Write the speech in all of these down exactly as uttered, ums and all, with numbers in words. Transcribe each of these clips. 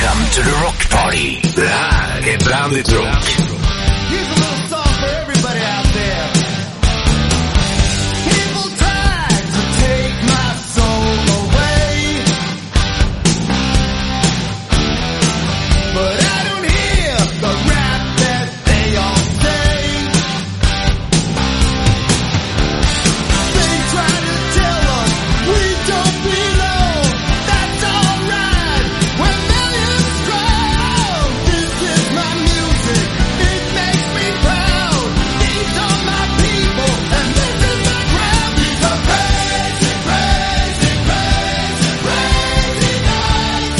Welcome to the Rock Party. Det här är Bandit Rock. Here's a little song for everybody out there. People tried to take my soul away, but I don't hear the rap that they all say. They try to tell us we don't belong. That's alright. When millions drown, this is my music. It makes me proud. These are my people, and this is my crowd. These are crazy, crazy, crazy, crazy nights.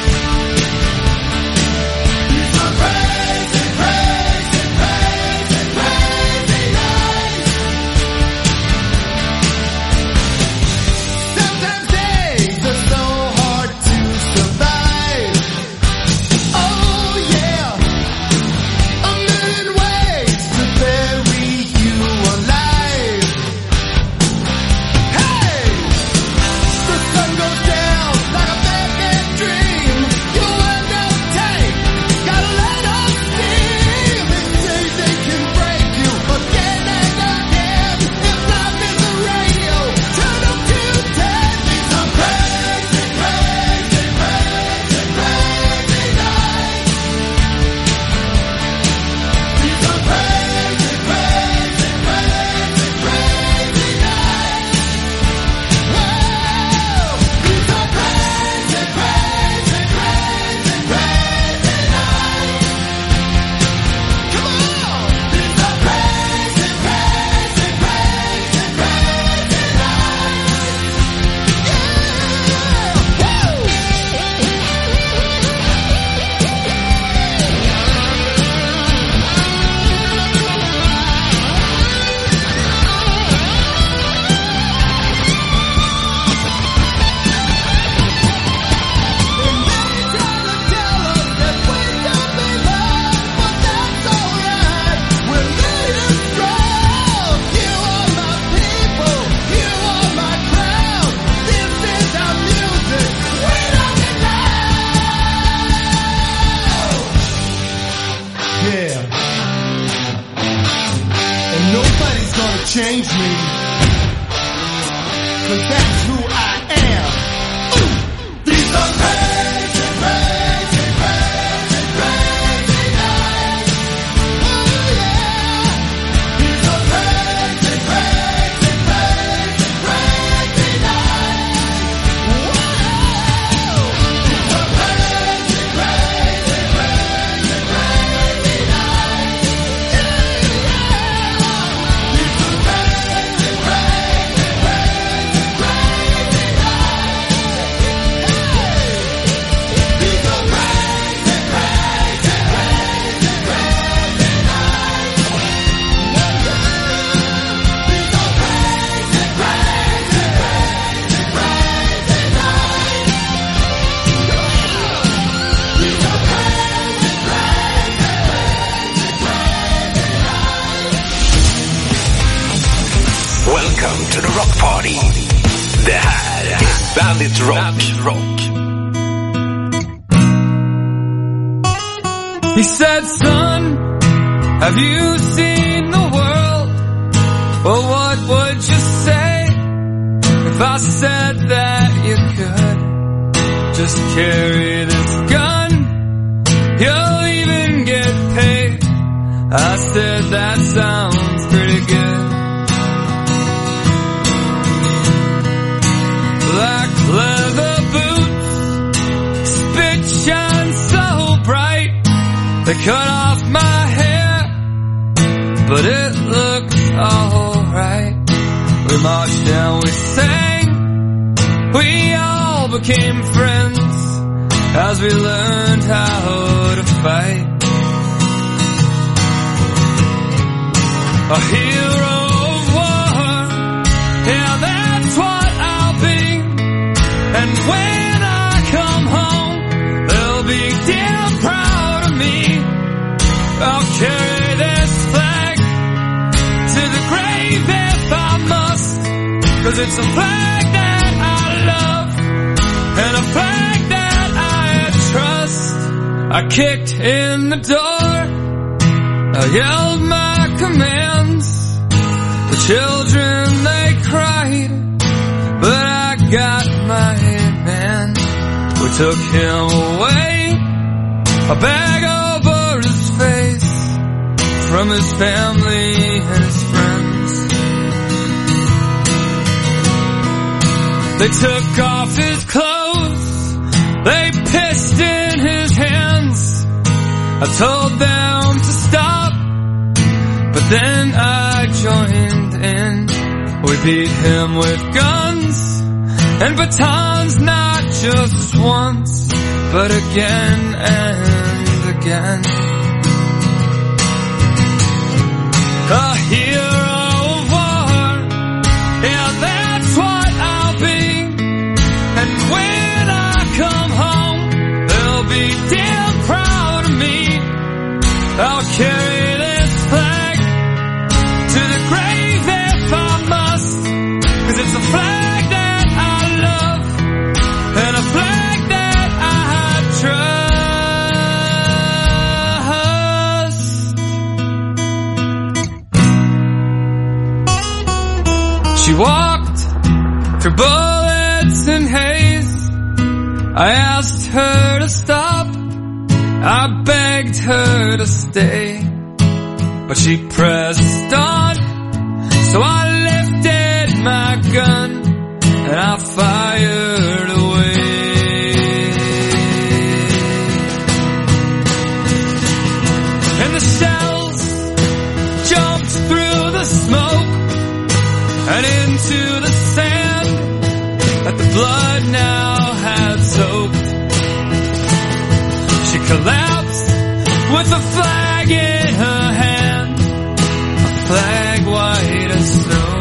These are crazy, crazy, crazy, crazy nights. Sometimes days are so hard to survive. Oh yeah, a million ways to bury you alive. Hey, the sun goes down like a bad, bad dream. You end up tight, gotta let off steam. They say they can break you again and again. If life is a radio, turn up to ten. These are crazy, crazy, crazy, crazy nights. These are crazy, crazy, crazy, crazy nights. Whoa, these are crazy, crazy, crazy, crazy nights. Come on, these are crazy, crazy, crazy, crazy change me, 'cause that's who I am. Ooh, these are crazy, crazy, crazy, crazy nights. Oh yeah, these are crazy, crazy, crazy, crazy nights. Whoa, these are crazy, crazy, crazy, crazy nights. Welcome to the Rock Party. Det här är Bandit Rock. Rock. He said, son, have you seen the world? Well, what would you say if I said that you could just carry this gun? You'll even get paid. I said, that sounds pretty good. Black leather boots, spit shine so bright. They cut off my hair, but it looks alright. We marched and we sang, we all became friends as we learned how to fight. A hero of war, yeah, that's what I'll be. And when I come home, they'll be damn proud of me. I'll carry this flag to the grave if I must, 'cause it's a flag that I love and a flag that I trust. I kicked in the door, I yelled my commands. The children, they cried, but I got my man. We took him away, a bag over his face, from his family and his friends. They took off his clothes, they pissed in his hands. I told them to stop, but then I joined in. We beat him with guns and batons, not just once, but again and again. A hero of war, yeah, that's what I'll be. And when I come home, they'll be damn proud of me. I'll carry this flag to the grave if I must, 'cause it's a flag that I love and a flag that I trust. She walked through bullets and haze. I asked her to stop, I begged her to stay, but she pressed on. So I lifted my gun and I fired away. And the shells jumped through the smoke and into the sand that the blood now had soaked. She collapsed with a flag in her hand, a flag white as snow.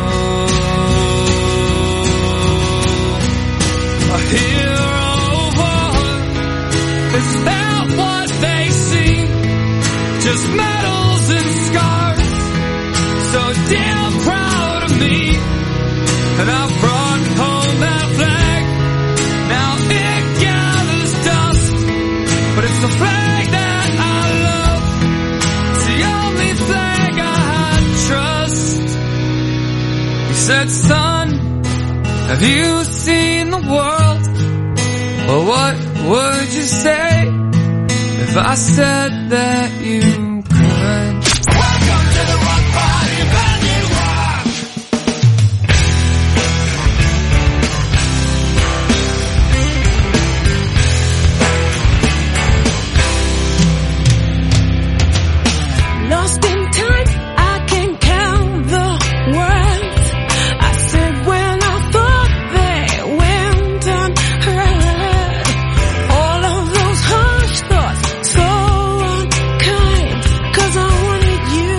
A hero of war, is that what they see? Just medals and scars, so damn proud of me. And I brought home that flag, now it gathers dust, but it's the flag that I love, it's the only flag I trust. He said, son, have you seen the world? Well, what would you say if I said that you could? Welcome to the Rock Party, Bandit Rock! Lost in time, I can count the words I said when I thought they went unheard. All of those harsh thoughts, so unkind, 'cause I wanted you.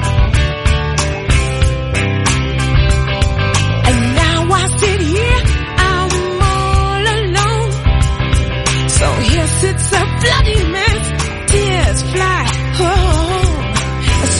And now I sit here, I'm all alone. So here sits a bloody mess, tears fly, oh.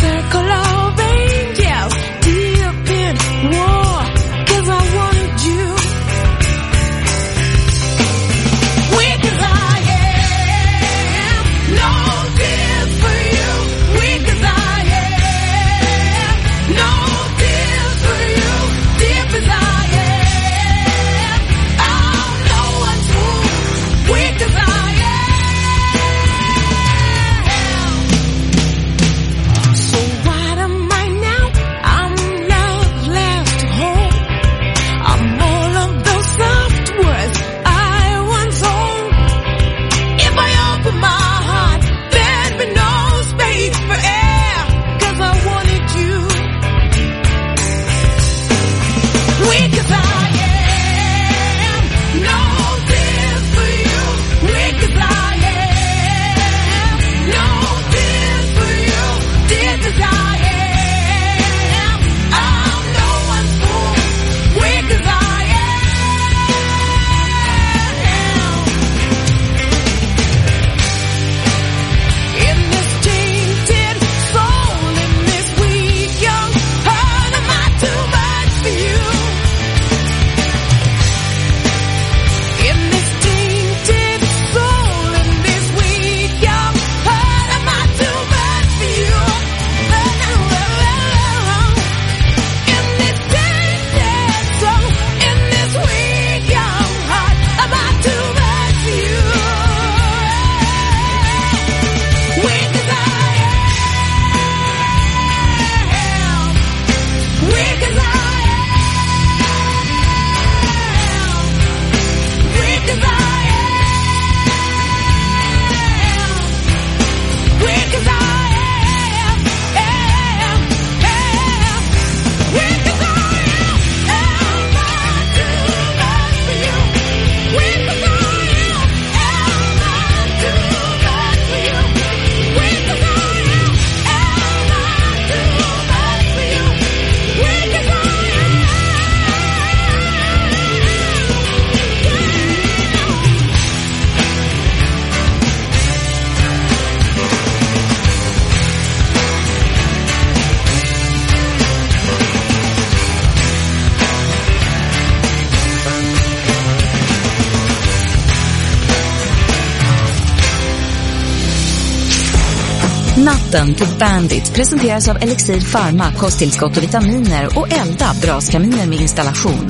Natten på Bandit presenteras av Elixir Pharma, kosttillskott och vitaminer och Elda, braskaminer med installation.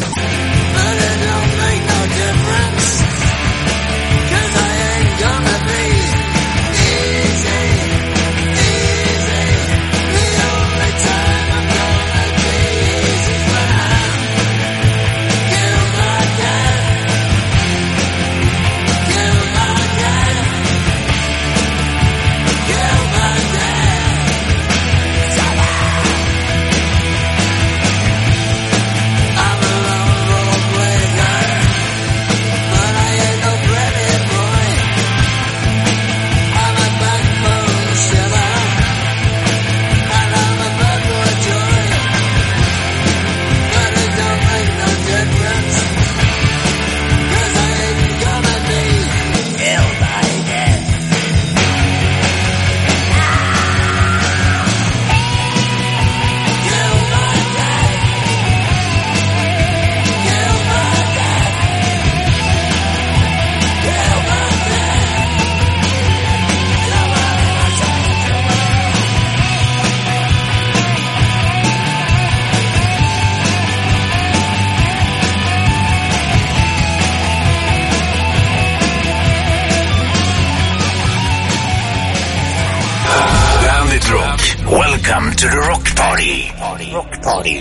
Welcome to the Rock Party. Rock Party.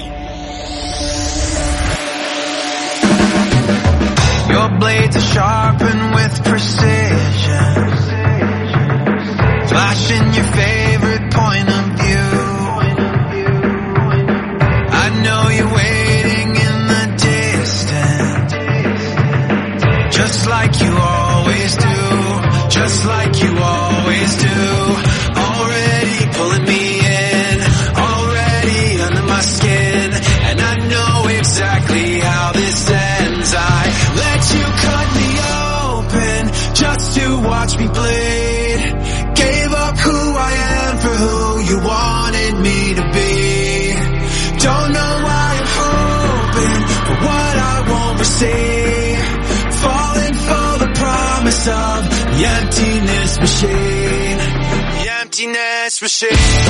Your blades are sharpened with precision, flashing your favorite point of view. I know you're waiting in the distance, just like you always do, just like you always do. Already pulling me in, already under my skin, and I know exactly how this ends. I let you cut me open just to watch me bleed. Gave up who I am for who you wanted me to be. Don't know why I'm hoping for what I won't receive. Falling for the promise of the emptiness machine. The emptiness machine.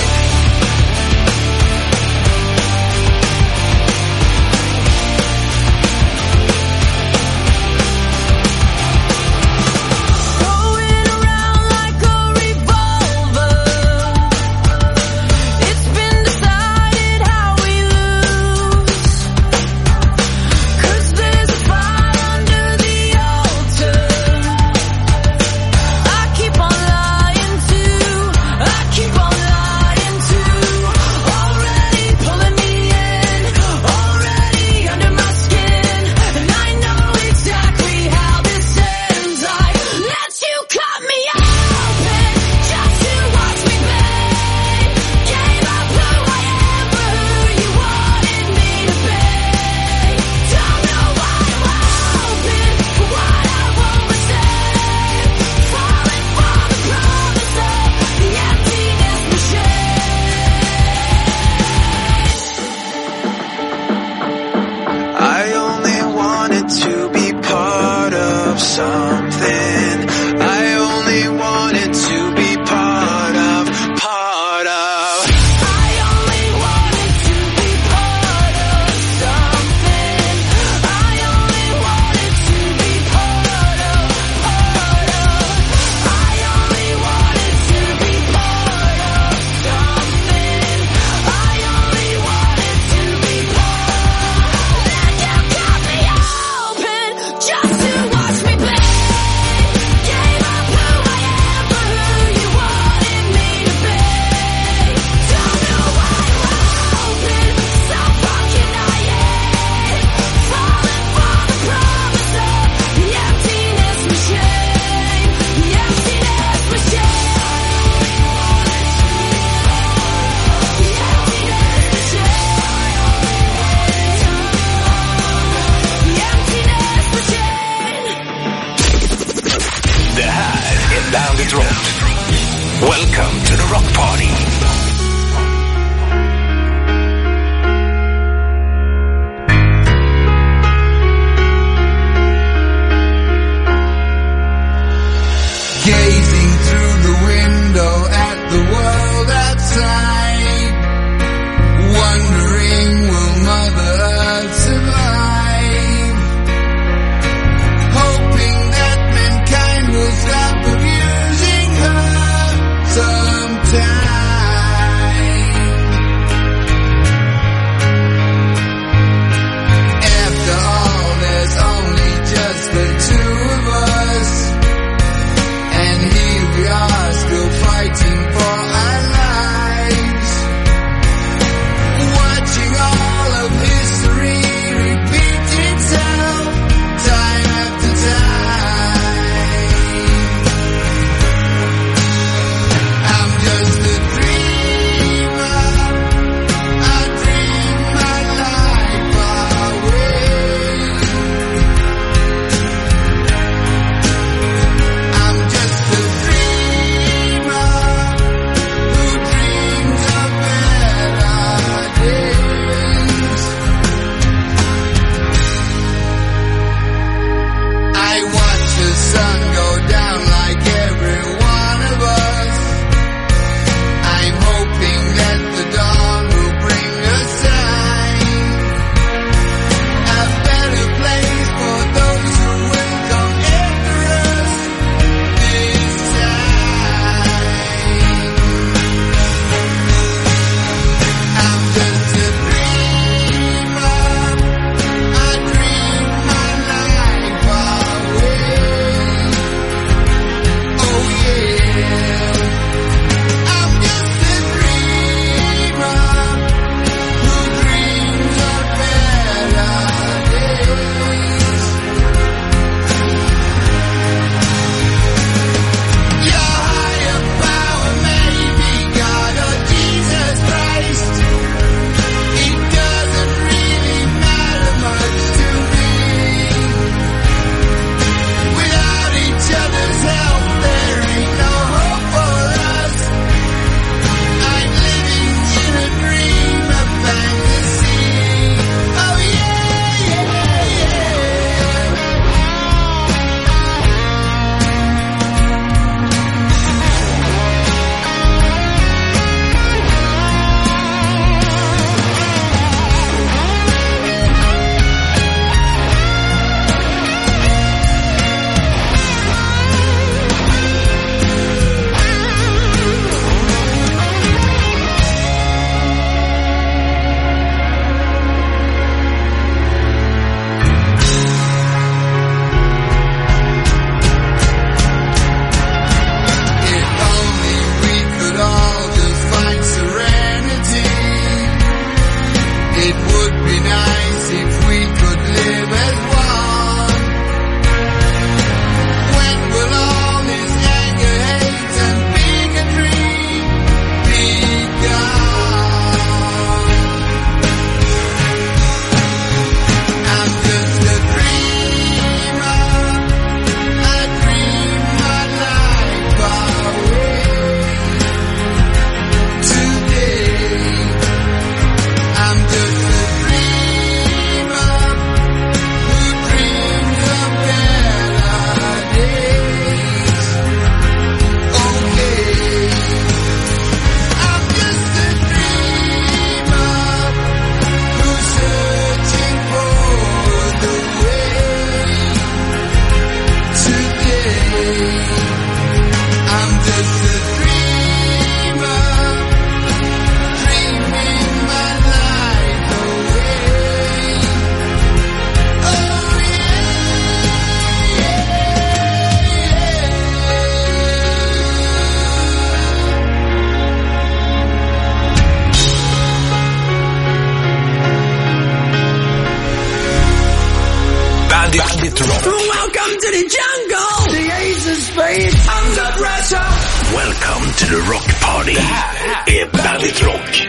Keep on lying to to the jungle. The ace of spades under pressure. Welcome to the rock party. Det här är Bandit Rock.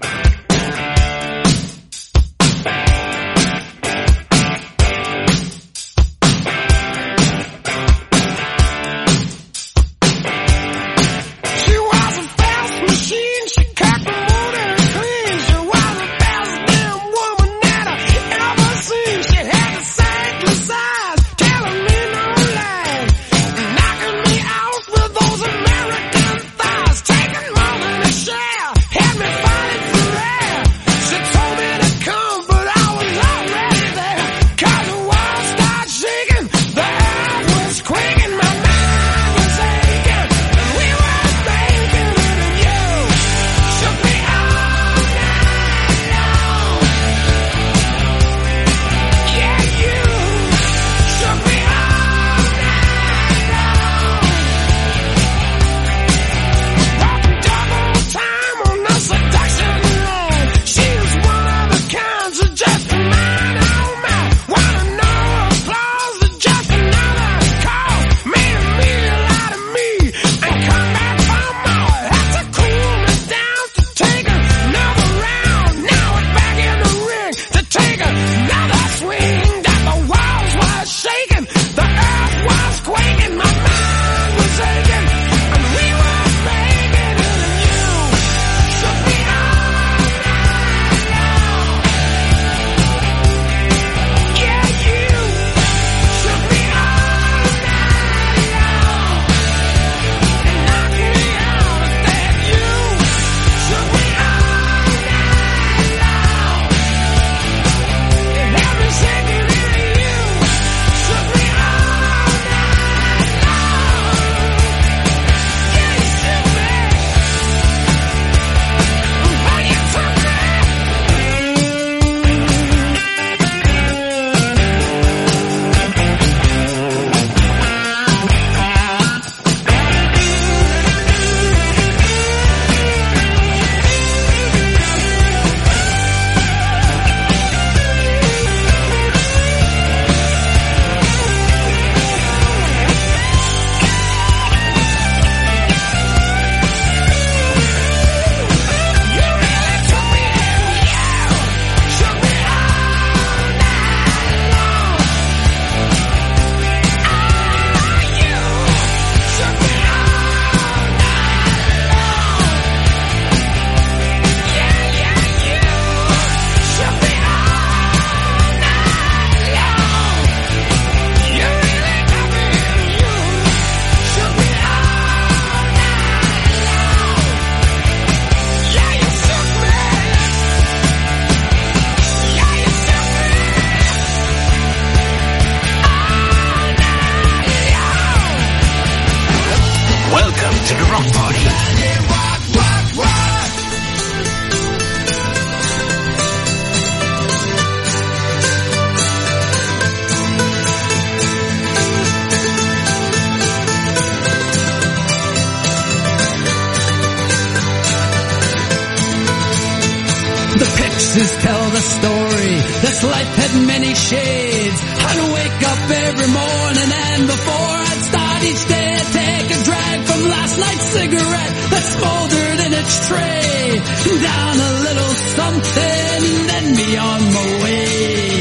Tell the story. This life had many shades. I'd wake up every morning and before I'd start each day I'd take a drag from last night's cigarette that smoldered in its tray. Down a little something and then be on my way.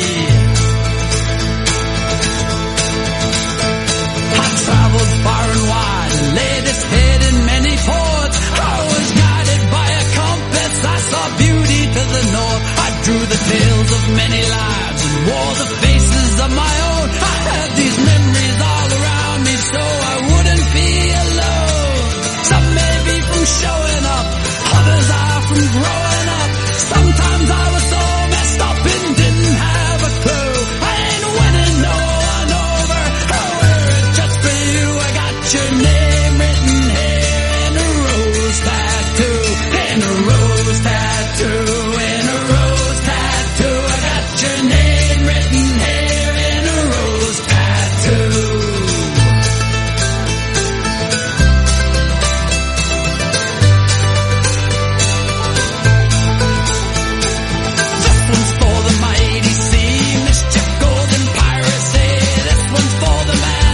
I traveled far and wide and laid its head in many ports. I was guided by a compass. I saw beauty to the north. I drew the tales of many lives and wore the faces of my own. I had these memories all around me so I wouldn't be alone. Some may be from showing up, others are from growing up. Sometimes I was so messed up and didn't have a clue. I ain't winning no one over. I wear it just for you. I got your name written here in a rose tattoo. In a rose tattoo. In a rose tattoo. I got your name written here in a rose tattoo. This one's for the mighty sea, mischief, golden piracy. This one's for the man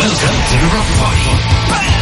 Welcome to the Rock Party.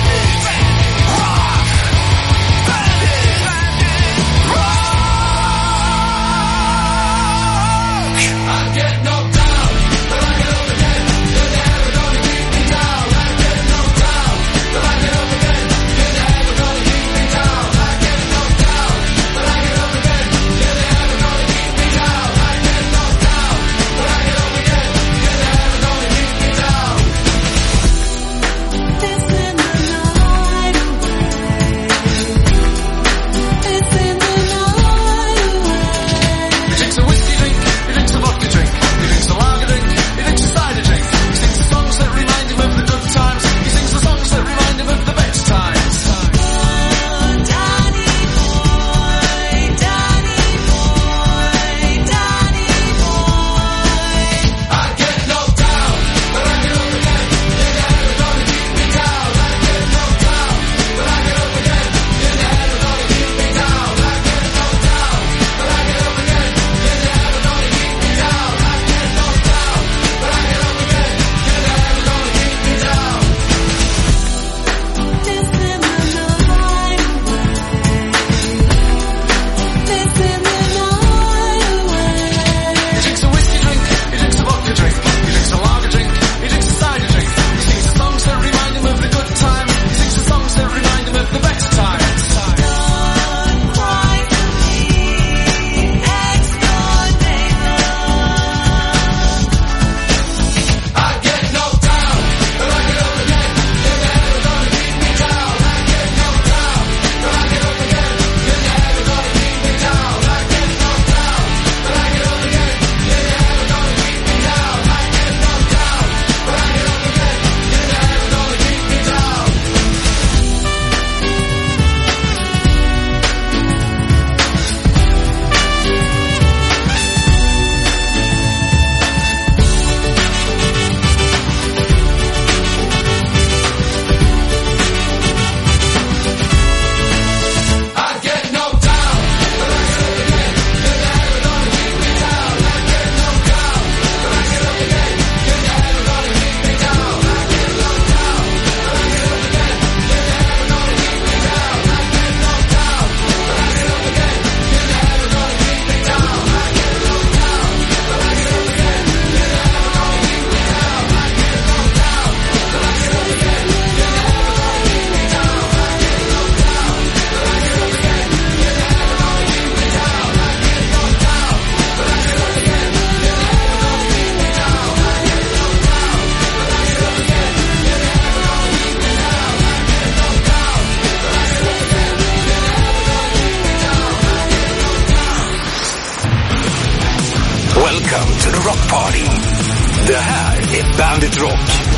Welcome to the Rock Party. Det här är Bandit Rock.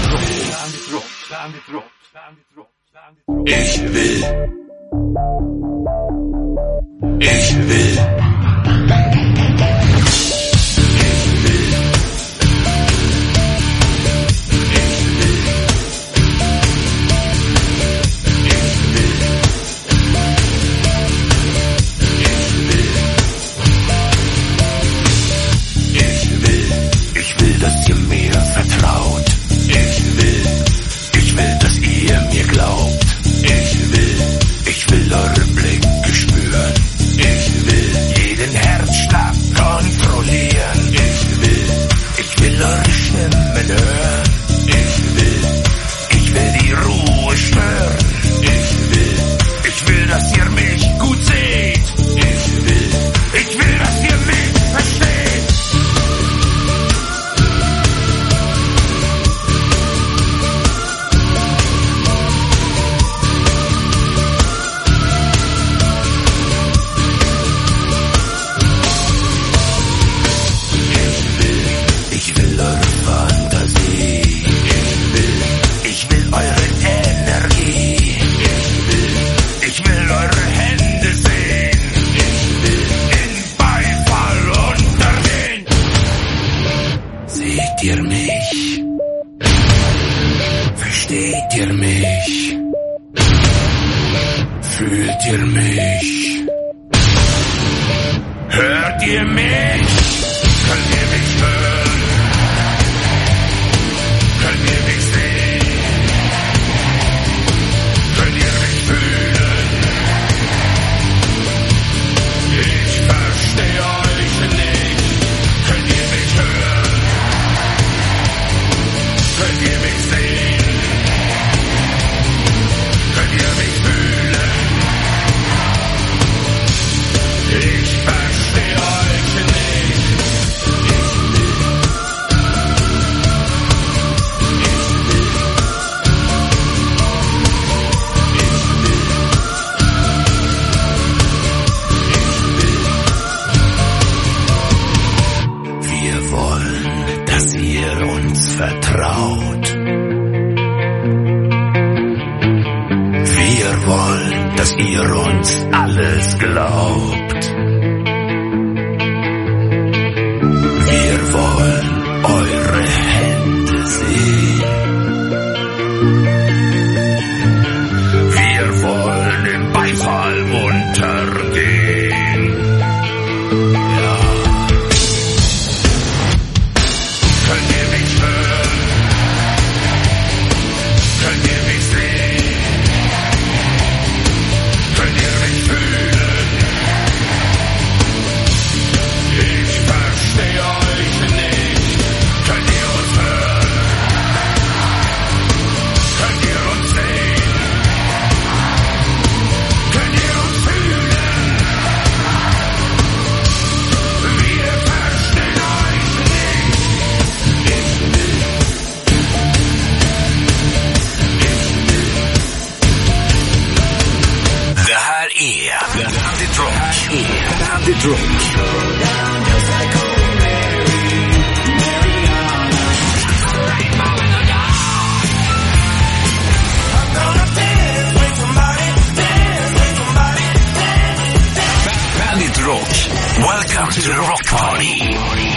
Bandit Rock, Bandit Rock, Bandit Rock, Bandit Rock. Ich will. Ich will. Dass ihr mir vertraut. Ich will, ich will, dass ihr mir glaubt. Ich will, ich will eure Blicke spüren. Ich will jeden Herzschlag kontrollieren. Ich will, ich will eure Stimmen hören. Ich will, ich will die Ruhe stören. Ich will, ich will, dass ihr mich gut seht. Ich will, ich will, dass ihr mich versteht. Ihr mich? Versteht ihr mich? Fühlt ihr mich? Hört ihr mich? Könnt ihr mich hören? Könnt ihr mich sehen? Vertraut. Wir wollen, dass ihr uns alles glaubt. Wir wollen eure Hände sehen. Wir wollen im Beifall untergehen. Ja. Könnt ihr mich hören? Könnt ihr mich sehen? Könnt ihr mich fühlen? Ich verstehe euch nicht. Könnt ihr uns hören? Könnt ihr uns sehen? Könnt ihr uns fühlen? Wir verstehen euch nicht. Ich will. Det här är Bandit Rock. Det här är Bandit Rock. Bandit Rock. Welcome to the Rock Party.